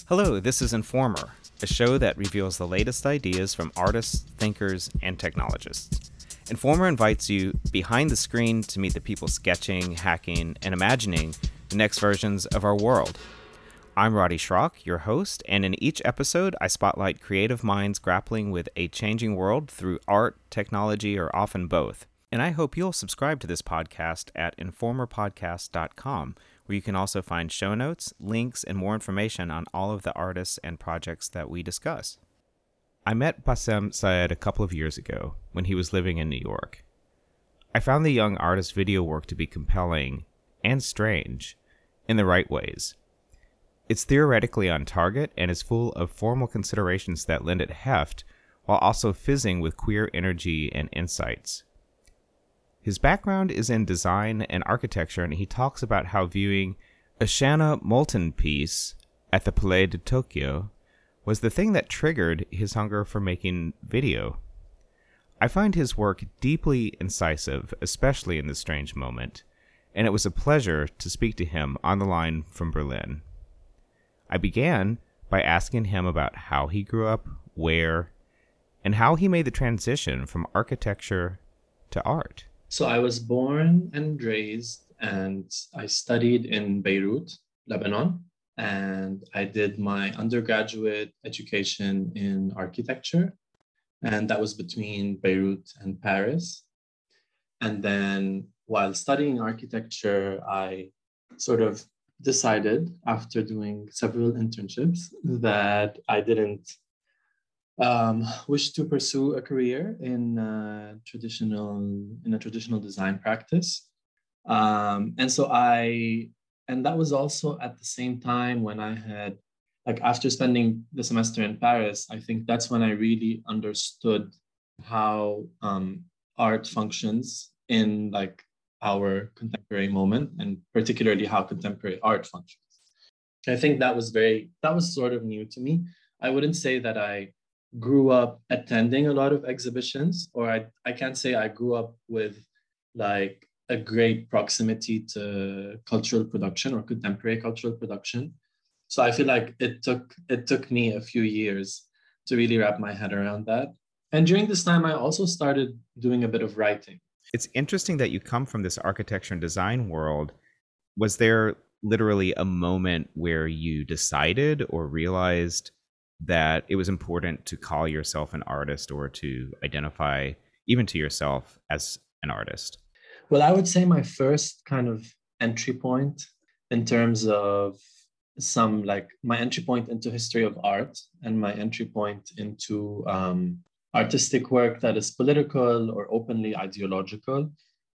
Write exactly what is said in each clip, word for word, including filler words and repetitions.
Hello, this is Informer, a show that reveals the latest ideas from artists, thinkers, and technologists. Informer invites you behind the screen to meet the people sketching, hacking, and imagining the next versions of our world. I'm Roddy Schrock, your host, and in each episode, I spotlight creative minds grappling with a changing world through art, technology, or often both. And I hope you'll subscribe to this podcast at informer podcast dot com, where you can also find show notes, links, and more information on all of the artists and projects that we discuss. I met Bassem Saed a couple of years ago when he was living in New York. I found the young artist's video work to be compelling and strange in the right ways. It's theoretically on target and is full of formal considerations that lend it heft, while also fizzing with queer energy and insights. His background is in design and architecture, and he talks about how viewing a Shanna Moulton piece at the Palais de Tokyo was the thing that triggered his hunger for making video. I find his work deeply incisive, especially in this strange moment, and it was a pleasure to speak to him on the line from Berlin. I began by asking him about how he grew up, where, and how he made the transition from architecture to art. So I was born and raised, and I studied in Beirut, Lebanon, and I did my undergraduate education in architecture, and that was between Beirut and Paris. And then while studying architecture, I sort of decided after doing several internships that I didn't um, wish to pursue a career in uh, traditional in a traditional design practice, um, and so I and that was also at the same time when I had like after spending the semester in Paris, I think that's when I really understood how um, art functions in like our contemporary moment, and particularly how contemporary art functions. I think that was very that was sort of new to me. I wouldn't say that I grew up attending a lot of exhibitions, or I, I can't say I grew up with like a great proximity to cultural production or contemporary cultural production. So I feel like it took it took me a few years to really wrap my head around that. And during this time, I also started doing a bit of writing. It's interesting that you come from this architecture and design world. Was there literally a moment where you decided or realized that it was important to call yourself an artist or to identify even to yourself as an artist? Well, I would say my first kind of entry point in terms of some like my entry point into history of art and my entry point into um, artistic work that is political or openly ideological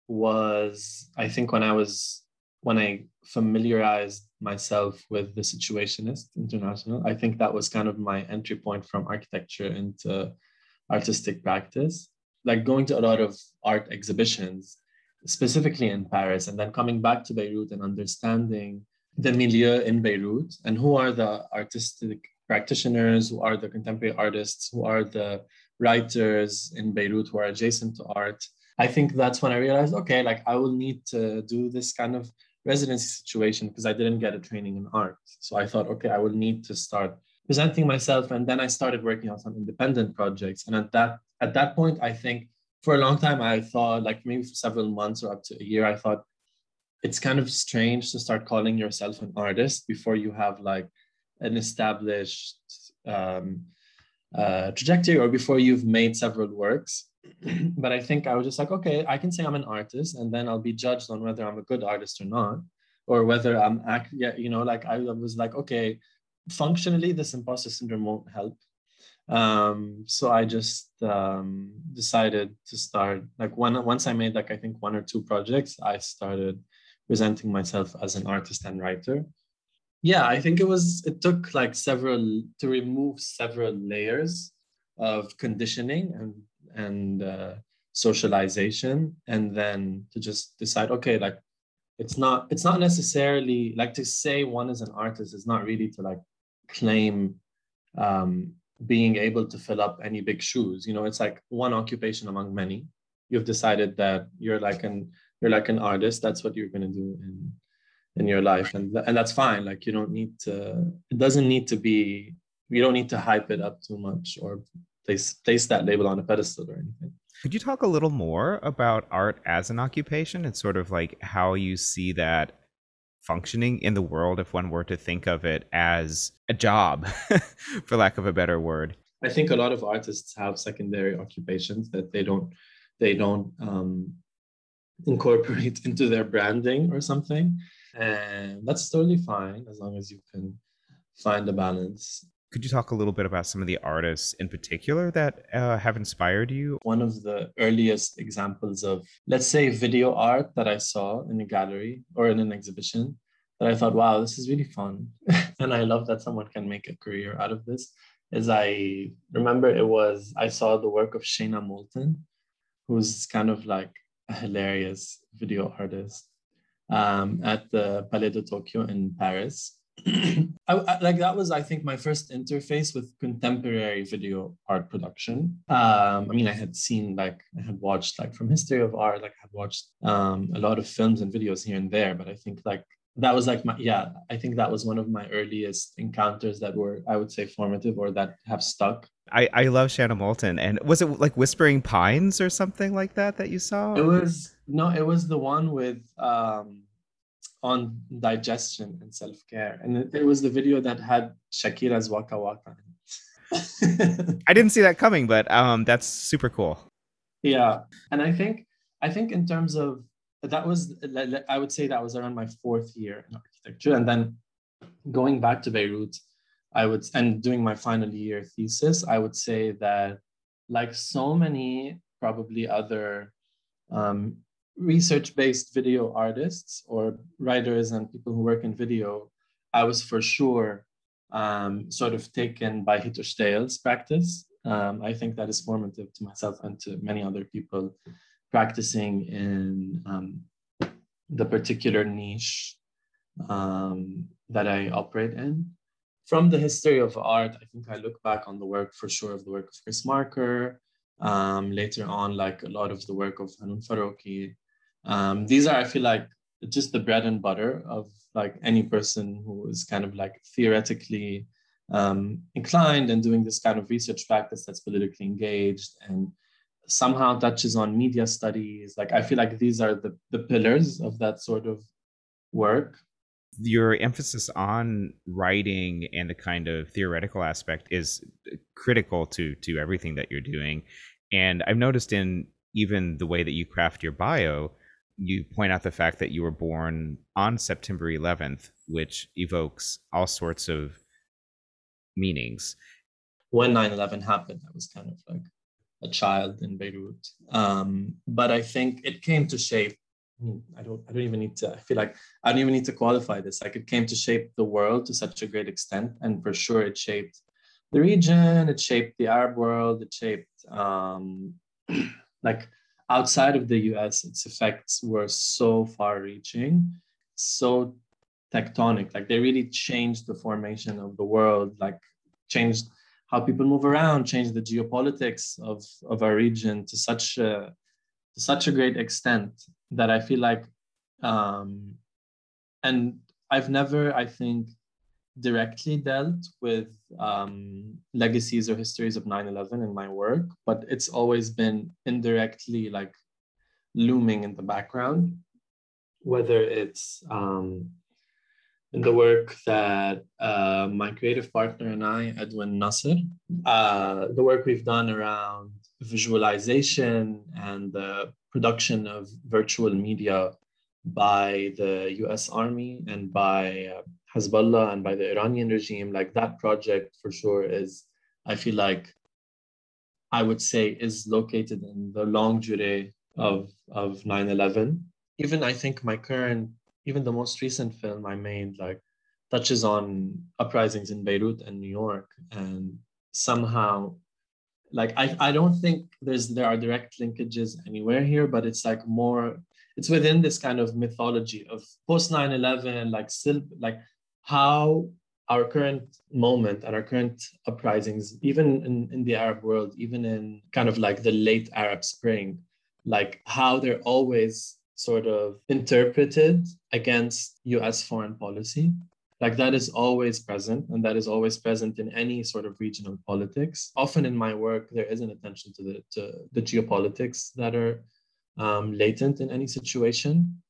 was, I think, when I was when I familiarized myself with the Situationist International. I think that was kind of my entry point from architecture into artistic practice. Like going to a lot of art exhibitions, specifically in Paris, and then coming back to Beirut and understanding the milieu in Beirut and who are the artistic practitioners, who are the contemporary artists, who are the writers in Beirut who are adjacent to art. I think that's when I realized, okay, like I will need to do this kind of residency situation because I didn't get a training in art. So I thought, okay, I will need to start presenting myself. And then I started working on some independent projects. And at that at that point, I think for a long time, I thought, like maybe for several months or up to a year, I thought it's kind of strange to start calling yourself an artist before you have like an established um, uh, trajectory or before you've made several works. But I think I was just like, okay, I can say I'm an artist, and then I'll be judged on whether I'm a good artist or not, or whether I'm act. Yeah, you know, like I was like, okay, functionally, this imposter syndrome won't help. Um, so I just um, decided to start like one once I made like I think one or two projects, I started presenting myself as an artist and writer. Yeah, I think it was it took like several to remove several layers of conditioning and and uh, socialization, and then to just decide, okay, like it's not it's not necessarily like to say one is an artist is not really to like claim um, being able to fill up any big shoes. You know, it's like one occupation among many. You've decided that you're like an you're like an artist. That's what you're going to do in in your life, and th- and that's fine. Like you don't need to. It doesn't need to be. You don't need to hype it up too much or place place that label on a pedestal or anything. Could you talk a little more about art as an occupation and sort of like how you see that functioning in the world if one were to think of it as a job, for lack of a better word? I think a lot of artists have secondary occupations that they don't they don't um, incorporate into their branding or something, and that's totally fine as long as you can find a balance. Could you talk a little bit about some of the artists in particular that uh, have inspired you? One of the earliest examples of, let's say, video art that I saw in a gallery or in an exhibition that I thought, wow, this is really fun. And I love that someone can make a career out of this, is I remember it was, I saw the work of Shayna Moulton, who's kind of like a hilarious video artist, um, at the Palais de Tokyo in Paris. I, I, like that was, I think, my first interface with contemporary video art production. Um, I mean, I had seen, like, I had watched, like, from History of Art, like, I had watched um, a lot of films and videos here and there, but I think, like, that was like my, yeah, I think that was one of my earliest encounters that were, I would say, formative or that have stuck. I, I love Shanna Moulton. And was it like Whispering Pines or something like that that you saw? It was, no, it was the one with, um, on digestion and self-care. And it, it was the video that had Shakira's Waka Waka. I didn't see that coming, but um, that's super cool. Yeah. And I think, I think in terms of, that was, I would say that was around my fourth year in architecture. And then going back to Beirut, I would, and doing my final year thesis, I would say that like so many probably other um, research-based video artists or writers and people who work in video, I was for sure um, sort of taken by Hitler's practice. Um, I think that is formative to myself and to many other people practicing in um, the particular niche um, that I operate in. From the history of art, I think I look back on the work for sure of the work of Chris Marker, um, later on, like a lot of the work of Hanun Farouki. Um, these are, I feel like, just the bread and butter of like any person who is kind of like theoretically um, inclined and doing this kind of research practice that's politically engaged and somehow touches on media studies. Like, I feel like these are the, the pillars of that sort of work. Your emphasis on writing and the kind of theoretical aspect is critical to to everything that you're doing. And I've noticed in even the way that you craft your bio, you point out the fact that you were born on September eleventh, which evokes all sorts of meanings. When nine eleven happened, I was kind of like a child in Beirut. Um, but I think it came to shape, I don't, I don't even need to, I feel like I don't even need to qualify this. Like it came to shape the world to such a great extent. And for sure it shaped the region, it shaped the Arab world, it shaped, um, like outside of the U S, its effects were so far reaching, so tectonic. Like they really changed the formation of the world, like changed how people move around, changed the geopolitics of, of our region to such a, to such a great extent that I feel like, um, and I've never, I think, directly dealt with um, legacies or histories of nine eleven in my work, but it's always been indirectly like looming in the background, whether it's um, in the work that uh, my creative partner and I, Edwin Nasser, uh, the work we've done around visualization and the production of virtual media by the U S Army and by uh, Hezbollah and by the Iranian regime. Like that project for sure is, I feel like, I would say is located in the longue durée of, of nine eleven. Even I think my current, even the most recent film I made, like touches on uprisings in Beirut and New York, and somehow, like I, I don't think there's there are direct linkages anywhere here, but it's like more, it's within this kind of mythology of post nine eleven, like still like how our current moment and our current uprisings, even in, in the Arab world, even in kind of like the late Arab Spring, like how they're always sort of interpreted against U S foreign policy. Like that is always present, and that is always present in any sort of regional politics. Often in my work, there is an attention to the to the geopolitics that are um, latent in any situation.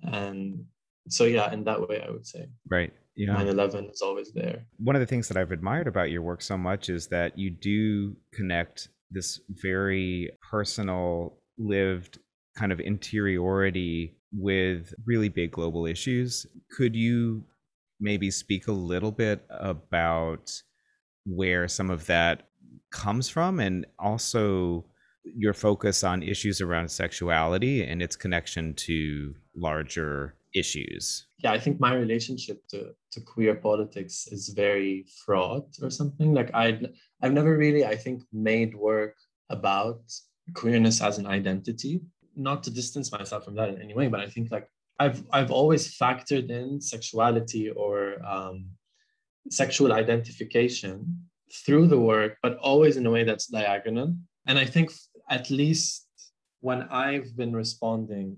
And so, yeah, in that way, I would say Right. Yeah. nine eleven is always there. One of the things that I've admired about your work so much is that you do connect this very personal, lived kind of interiority with really big global issues. Could you maybe speak a little bit about where some of that comes from, and also your focus on issues around sexuality and its connection to larger issues? Yeah, I think my relationship to, to queer politics is very fraught or something. Like I, I've never really, I think, made work about queerness as an identity. Not to distance myself from that in any way, but I think like I've I've always factored in sexuality or um, sexual identification through the work, but always in a way that's diagonal. And I think at least when I've been responding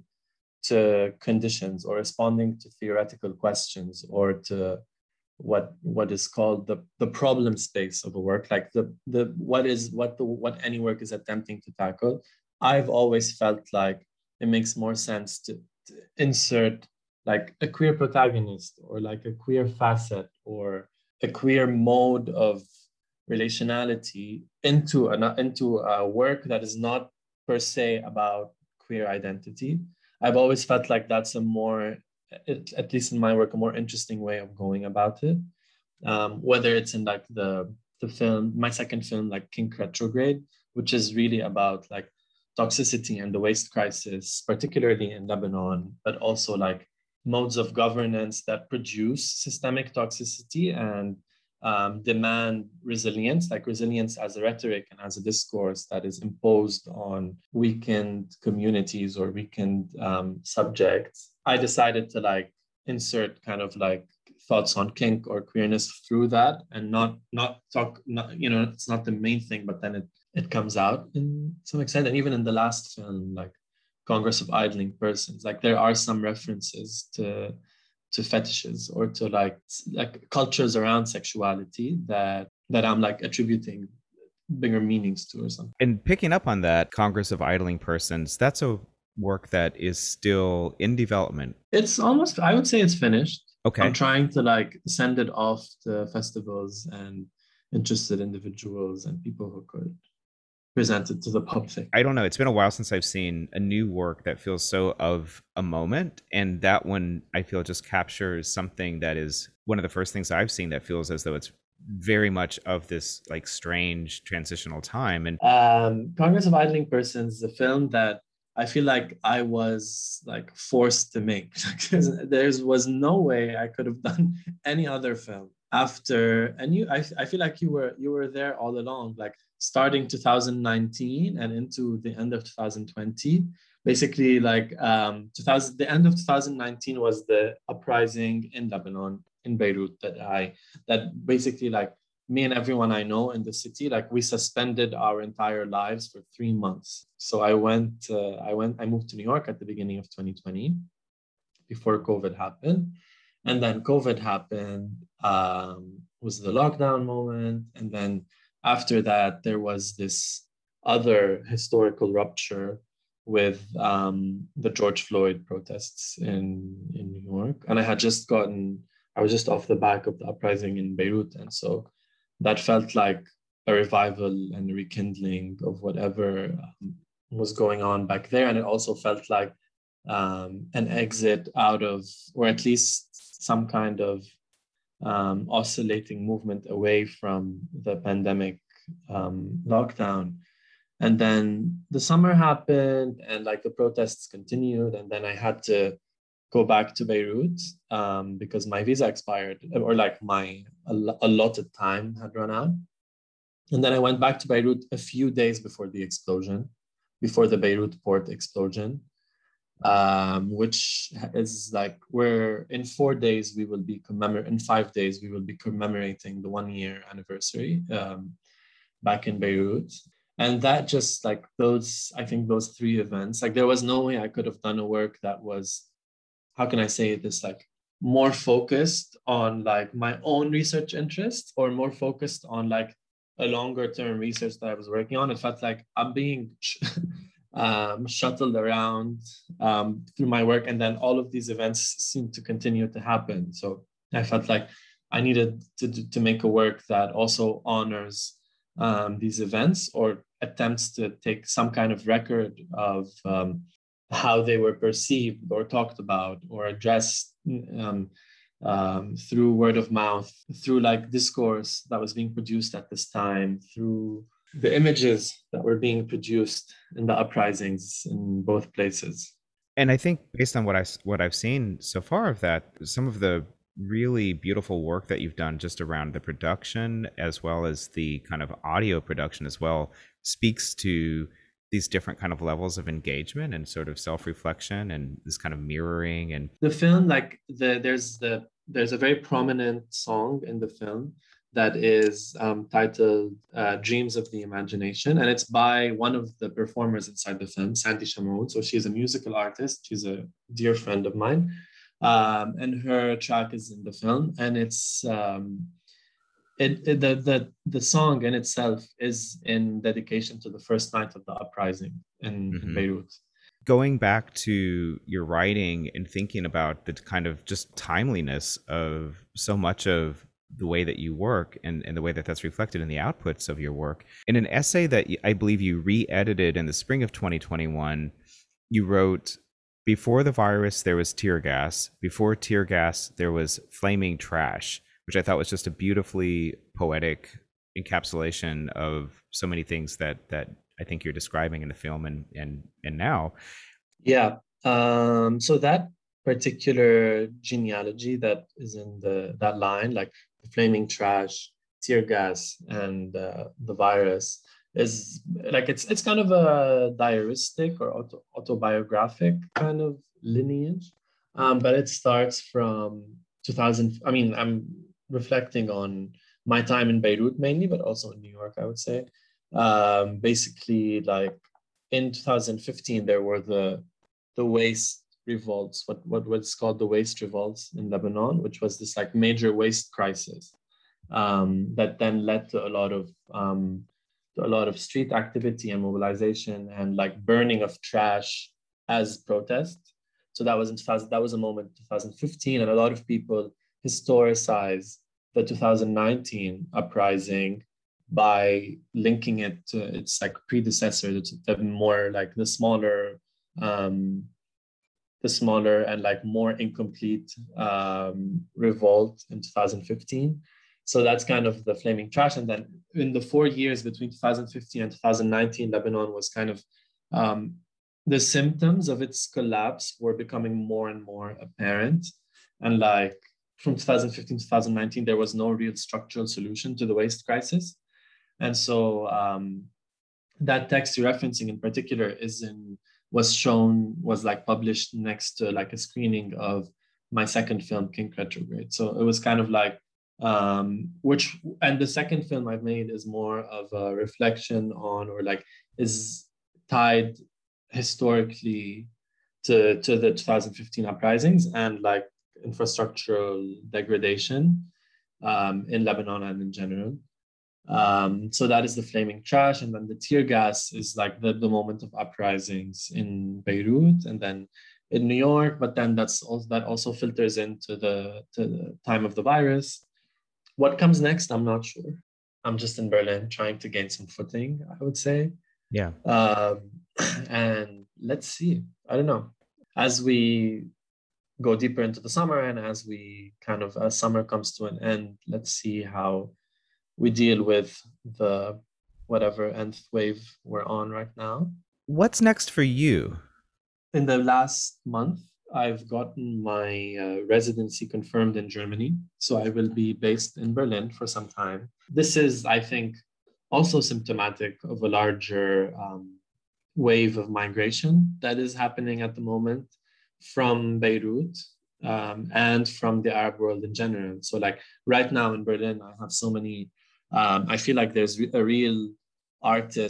to conditions or responding to theoretical questions or to what what is called the, the problem space of a work, like the the what is what the what any work is attempting to tackle, I've always felt like it makes more sense to, to insert like a queer protagonist or like a queer facet or a queer mode of relationality into an into a work that is not per se about queer identity. I've always felt like that's a more, at least in my work, a more interesting way of going about it. Um, whether it's in like the the film, my second film, like Kink Retrograde, which is really about like toxicity and the waste crisis, particularly in Lebanon, but also like modes of governance that produce systemic toxicity and um, demand resilience, like resilience as a rhetoric and as a discourse that is imposed on weakened communities or weakened um, subjects. I decided to like insert kind of like thoughts on kink or queerness through that, and not not talk, not, you know, it's not the main thing, but then it it comes out in some extent. And even in the last film, like Congress of Idling Persons, like there are some references to to fetishes or to like like cultures around sexuality that that I'm like attributing bigger meanings to or something. And picking up on that, Congress of Idling Persons, that's a work that is still in development. It's almost, I would say it's finished. Okay. I'm trying to like send it off to festivals and interested individuals and people who could present it to the public. I don't know. It's been a while since I've seen a new work that feels so of a moment. And that one, I feel, just captures something that is one of the first things I've seen that feels as though it's very much of this like strange transitional time. And um, Congress of Idling Persons is a film that I feel like I was like forced to make because there was no way I could have done any other film after. And you, I, I feel like you were you were there all along, like starting two thousand nineteen and into the end of two thousand twenty. Basically, like um, two thousand, the end of two thousand nineteen was the uprising in Lebanon, in Beirut, that I that basically like me and everyone I know in the city, like we suspended our entire lives for three months. So I went, uh, I went, I moved to New York at the beginning of twenty twenty, before COVID happened, and then COVID happened. Um, was the lockdown moment, and then after that there was this other historical rupture with um, the George Floyd protests in in New York, and I had just gotten, I was just off the back of the uprising in Beirut, and so that felt like a revival and a rekindling of whatever um, was going on back there. And it also felt like um, an exit out of, or at least some kind of um, oscillating movement away from the pandemic um, lockdown. And then the summer happened and like the protests continued. And then I had to go back to Beirut um, because my visa expired, or like my allotted time had run out. And then I went back to Beirut a few days before the explosion, before the Beirut port explosion, um, which is like where in four days we will be commemorating, in five days we will be commemorating the one year anniversary um, back in Beirut. And that just like those, I think those three events, like there was no way I could have done a work that was, how can I say this, like more focused on like my own research interests or more focused on like a longer term research that I was working on. It felt like I'm being um, shuttled around um, through my work, and then all of these events seem to continue to happen. So I felt like I needed to, to make a work that also honors um, these events or attempts to take some kind of record of um, how they were perceived or talked about or addressed um, um, through word of mouth, through like discourse that was being produced at this time, through the images that were being produced in the uprisings in both places. And I think based on what I what I've seen so far of that, some of the really beautiful work that you've done just around the production as well as the kind of audio production as well speaks to these different kind of levels of engagement and sort of self-reflection and this kind of mirroring. And the film, like the there's the there's a very prominent song in the film that is um, titled uh, Dreams of the Imagination. And it's by one of the performers inside the film, Sandy Shamoud. So she's a musical artist. She's a dear friend of mine. Um, and her track is in the film. And it's, um, it, it, the, the, the song in itself is in dedication to the first night of the uprising in, mm-hmm. in Beirut. Going back to your writing and thinking about the kind of just timeliness of so much of the way that you work and, and the way that that's reflected in the outputs of your work. In an essay that I believe you re-edited in the spring of twenty twenty-one, you wrote, before the virus, there was tear gas. Before tear gas, there was flaming trash, which I thought was just a beautifully poetic encapsulation of so many things that that I think you're describing in the film and and and now. Yeah. Um, so that particular genealogy that is in the that line, like the flaming trash, tear gas, and uh, the virus, is like it's it's kind of a diaristic or auto, autobiographic kind of lineage, um, but it starts from two thousand. I mean, I'm reflecting on my time in Beirut mainly, but also in New York, I would say. Um, basically, like in two thousand fifteen, there were the the waste revolts, what what was called the waste revolts in Lebanon, which was this like major waste crisis um, that then led to a lot of um, to a lot of street activity and mobilization and like burning of trash as protest. So that was in two thousand, that was a moment in two thousand fifteen, and a lot of people historicize the two thousand nineteen uprising by linking it to its like predecessor, the more like the smaller, um, the smaller and like more incomplete um, revolt in two thousand fifteen. So that's kind of the flaming trash. And then in the four years between two thousand fifteen and two thousand nineteen, Lebanon was kind of, um, the symptoms of its collapse were becoming more and more apparent. And like from two thousand fifteen to two thousand nineteen, there was no real structural solution to the waste crisis. And so um, that text you're referencing in particular is in, was shown, was like published next to like a screening of my second film, Kink Retrograde. So it was kind of like, um, which, and the second film I've made is more of a reflection on, or like is tied historically to, to the two thousand fifteen uprisings and like infrastructural degradation um, in Lebanon and in general. Um, so that is the flaming trash. And then the tear gas is like the, the moment of uprisings in Beirut and then in New York, but then that's also, that also filters into the, to the time of the virus. What comes next, I'm not sure. I'm just in Berlin trying to gain some footing, I would say. Yeah. Um, and let's see, I don't know. As we go deeper into the summer and as we kind of, as summer comes to an end, let's see how we deal with the whatever nth wave we're on right now. What's next for you? In the last month, I've gotten my uh, residency confirmed in Germany. So I will be based in Berlin for some time. This is, I think, also symptomatic of a larger um, wave of migration that is happening at the moment from Beirut um, and from the Arab world in general. So like right now in Berlin, I have so many Um, I feel like there's a real artist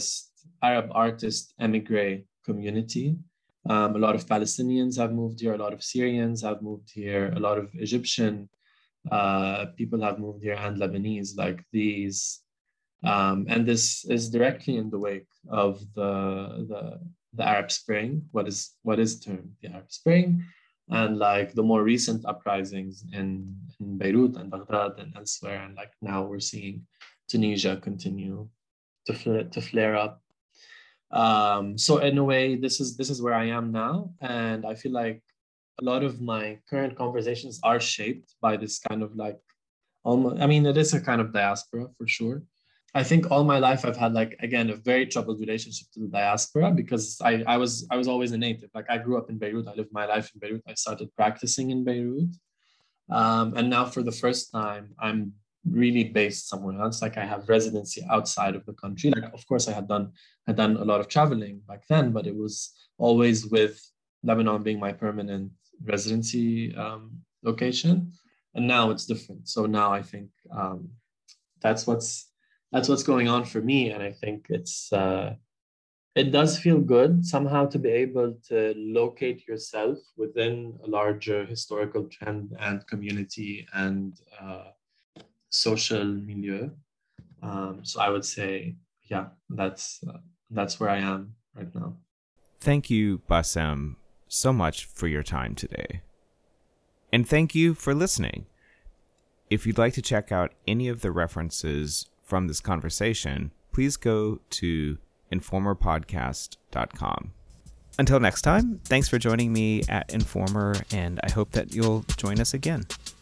Arab artist emigre community. Um, a lot of Palestinians have moved here, a lot of Syrians have moved here, a lot of Egyptian uh, people have moved here, and Lebanese, like these. Um, and this is directly in the wake of the, the, the Arab Spring, what is, what is termed the Arab Spring, and like the more recent uprisings in, in Beirut and Baghdad and elsewhere. And like now we're seeing Tunisia continue to, fl- to flare up. Um, so in a way, this is this is where I am now, and I feel like a lot of my current conversations are shaped by this kind of like almost. I mean, it is a kind of diaspora for sure. I think all my life I've had like again a very troubled relationship to the diaspora because I I was I was always a native. Like I grew up in Beirut. I lived my life in Beirut. I started practicing in Beirut, um, and now for the first time I'm really based somewhere else. Like I have residency outside of the country. Like of course I had done had done a lot of traveling back then, but it was always with Lebanon being my permanent residency um, location. And now it's different. So now I think um, that's what's that's what's going on for me. And I think it's uh, it does feel good somehow to be able to locate yourself within a larger historical trend and community and uh, social milieu. Um, so I would say, yeah, that's uh, that's where I am right now. Thank you, Bassem, so much for your time today. And thank you for listening. If you'd like to check out any of the references from this conversation, please go to informer podcast dot com. Until next time, thanks for joining me at Informer, and I hope that you'll join us again.